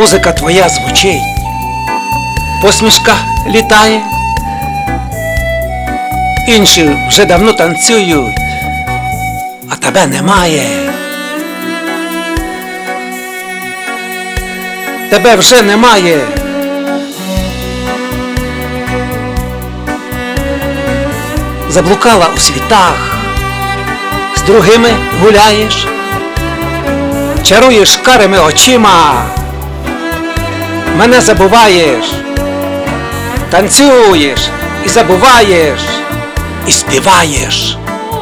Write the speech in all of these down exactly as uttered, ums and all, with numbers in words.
музика твоя звучить, посмішка літає, інші вже давно танцюють, а тебе немає. Тебе вже немає. Заблукала у світах, з другими гуляєш, чаруєш карими очима, мене забуваєш, танцюєш і забуваєш, і співаєш.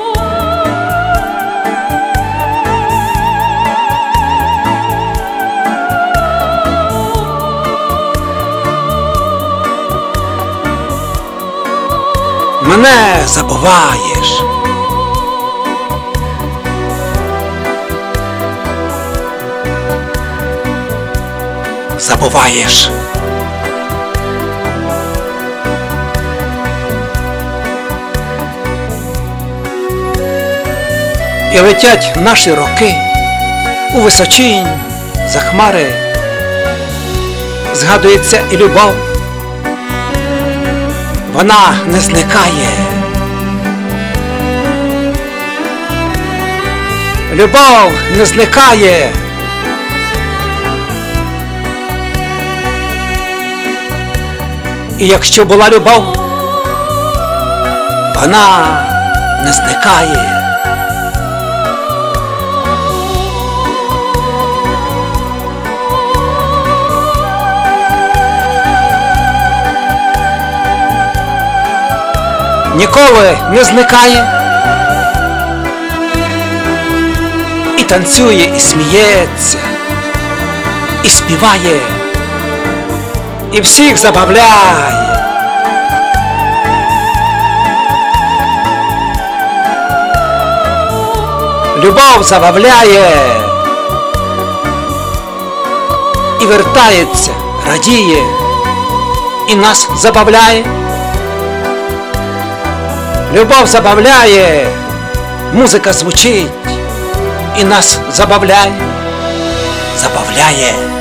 Мене забуваєш. Забуваєш. І летять наші роки у височинь за хмари. Згадується і любов. Вона не зникає. Любов не зникає. І якщо була любов, вона не зникає. Ніколи не зникає, і танцює, і сміється, і співає, і всіх забавляє. Любов забавляє і вертається, радіє, і нас забавляє. Любов забавляє, музика звучить, і нас забавляє, забавляє.